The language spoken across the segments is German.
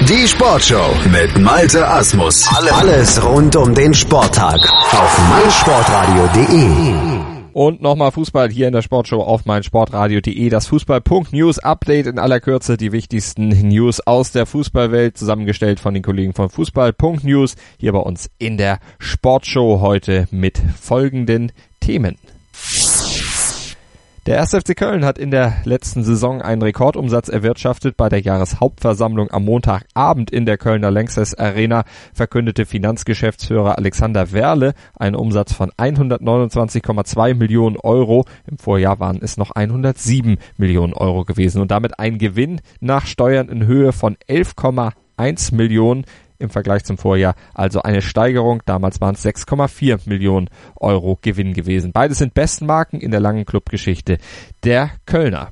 Die Sportshow mit Malte Asmus. Alles rund um den Sporttag auf meinsportradio.de. Und nochmal Fußball hier in der Sportshow auf meinsportradio.de. Das Fußball.News Update in aller Kürze. Die wichtigsten News aus der Fußballwelt, zusammengestellt von den Kollegen von Fußball.News. Hier bei uns in der Sportshow heute mit folgenden Themen. Der 1. FC Köln hat in der letzten Saison einen Rekordumsatz erwirtschaftet. Bei der Jahreshauptversammlung am Montagabend in der Kölner Lanxess Arena verkündete Finanzgeschäftsführer Alexander Werle einen Umsatz von 129,2 Millionen Euro. Im Vorjahr waren es noch 107 Millionen Euro gewesen und damit ein Gewinn nach Steuern in Höhe von 11,1 Millionen im Vergleich zum Vorjahr, also eine Steigerung. Damals waren es 6,4 Millionen Euro Gewinn gewesen. Beides sind Bestmarken in der langen Clubgeschichte der Kölner.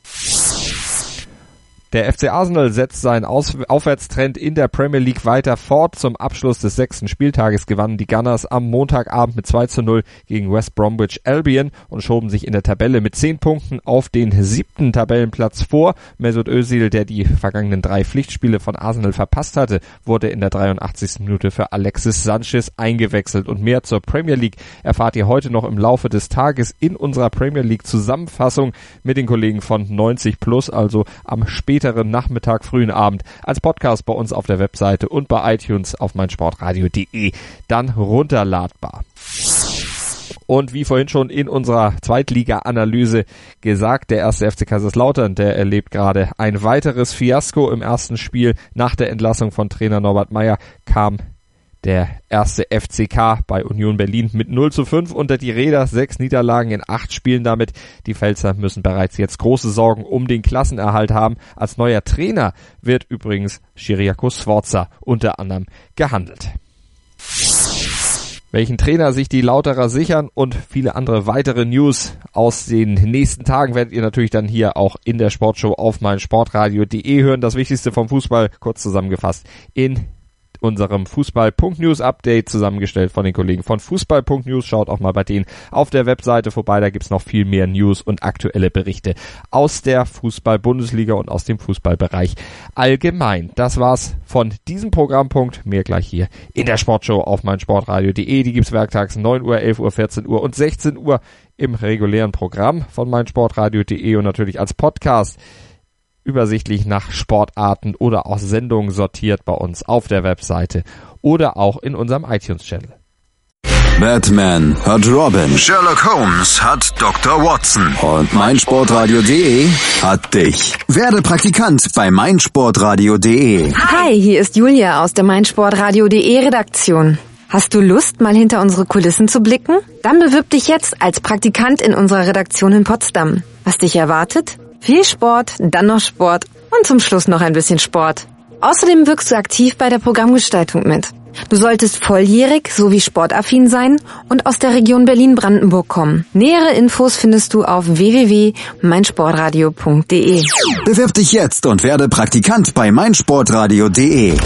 Der FC Arsenal setzt seinen Aufwärtstrend in der Premier League weiter fort. Zum Abschluss des 6. Spieltages gewannen die Gunners am Montagabend mit 2:0 gegen West Bromwich Albion und schoben sich in der Tabelle mit 10 Punkten auf den 7. Tabellenplatz vor. Mesut Özil, der die vergangenen 3 Pflichtspiele von Arsenal verpasst hatte, wurde in der 83. Minute für Alexis Sanchez eingewechselt. Und mehr zur Premier League erfahrt ihr heute noch im Laufe des Tages in unserer Premier League Zusammenfassung mit den Kollegen von 90+, also am späteren Nachmittag, frühen Abend, als Podcast bei uns auf der Webseite und bei iTunes auf meinsportradio.de dann runterladbar. Und wie vorhin schon in unserer Zweitliga-Analyse gesagt, der 1. FC Kaiserslautern, der erlebt gerade ein weiteres Fiasko. Im ersten Spiel nach der Entlassung von Trainer Norbert Meyer kam der 1. FCK bei Union Berlin mit 0:5 unter die Räder, 6 Niederlagen in 8 Spielen damit. Die Pfälzer müssen bereits jetzt große Sorgen um den Klassenerhalt haben. Als neuer Trainer wird übrigens Ciriaco Sforza unter anderem gehandelt. Welchen Trainer sich die Lauterer sichern und viele andere weitere News aus den nächsten Tagen werdet ihr natürlich dann hier auch in der Sportshow auf meinsportradio.de hören. Das Wichtigste vom Fußball kurz zusammengefasst in unserem Fußball.News Update, zusammengestellt von den Kollegen von Fußball.News. Schaut auch mal bei denen auf der Webseite vorbei, da gibt's noch viel mehr News und aktuelle Berichte aus der Fußball-Bundesliga und aus dem Fußballbereich allgemein. Das war's von diesem Programmpunkt. Mehr gleich hier in der Sportshow auf meinsportradio.de. Die gibt's werktags 9 Uhr, 11 Uhr, 14 Uhr und 16 Uhr im regulären Programm von meinsportradio.de und natürlich als Podcast übersichtlich nach Sportarten oder auch Sendungen sortiert bei uns auf der Webseite oder auch in unserem iTunes-Channel. Batman hat Robin, Sherlock Holmes hat Dr. Watson und meinsportradio.de hat dich. Werde Praktikant bei meinsportradio.de. Hi, hier ist Julia aus der meinsportradio.de Redaktion. Hast du Lust, mal hinter unsere Kulissen zu blicken? Dann bewirb dich jetzt als Praktikant in unserer Redaktion in Potsdam. Was dich erwartet? Viel Sport, dann noch Sport und zum Schluss noch ein bisschen Sport. Außerdem wirkst du aktiv bei der Programmgestaltung mit. Du solltest volljährig sowie sportaffin sein und aus der Region Berlin-Brandenburg kommen. Nähere Infos findest du auf www.meinsportradio.de. Bewirb dich jetzt und werde Praktikant bei meinsportradio.de.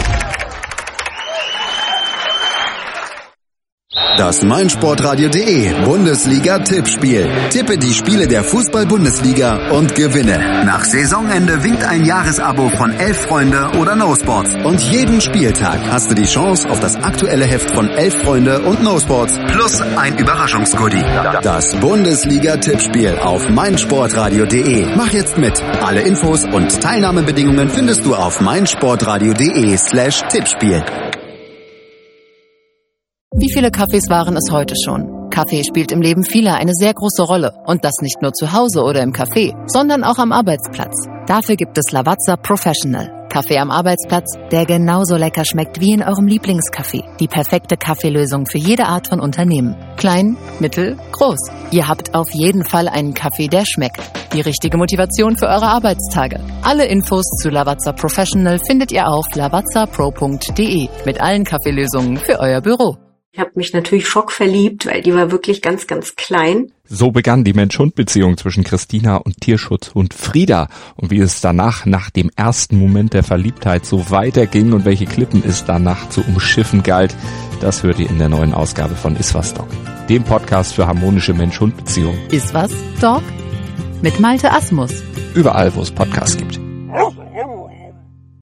Das meinsportradio.de Bundesliga-Tippspiel. Tippe die Spiele der Fußball-Bundesliga und gewinne. Nach Saisonende winkt ein Jahresabo von 11 Freunde oder No Sports. Und jeden Spieltag hast du die Chance auf das aktuelle Heft von 11 Freunde und No Sports plus ein Überraschungsgoodie. Das Bundesliga-Tippspiel auf meinsportradio.de. Mach jetzt mit. Alle Infos und Teilnahmebedingungen findest du auf meinsportradio.de/Tippspiel. Wie viele Kaffees waren es heute schon? Kaffee spielt im Leben vieler eine sehr große Rolle. Und das nicht nur zu Hause oder im Café, sondern auch am Arbeitsplatz. Dafür gibt es Lavazza Professional. Kaffee am Arbeitsplatz, der genauso lecker schmeckt wie in eurem Lieblingscafé. Die perfekte Kaffeelösung für jede Art von Unternehmen. Klein, mittel, groß. Ihr habt auf jeden Fall einen Kaffee, der schmeckt. Die richtige Motivation für eure Arbeitstage. Alle Infos zu Lavazza Professional findet ihr auf lavazzapro.de. Mit allen Kaffeelösungen für euer Büro. Ich habe mich natürlich schockverliebt, weil die war wirklich ganz, ganz klein. So begann die Mensch-Hund-Beziehung zwischen Christina und Tierschutzhund Frieda. Und wie es danach, nach dem ersten Moment der Verliebtheit, so weiterging und welche Klippen es danach zu umschiffen galt, das hört ihr in der neuen Ausgabe von Iswas Dog, dem Podcast für harmonische Mensch-Hund-Beziehungen. Iswas Dog? Mit Malte Asmus. Überall, wo es Podcasts gibt.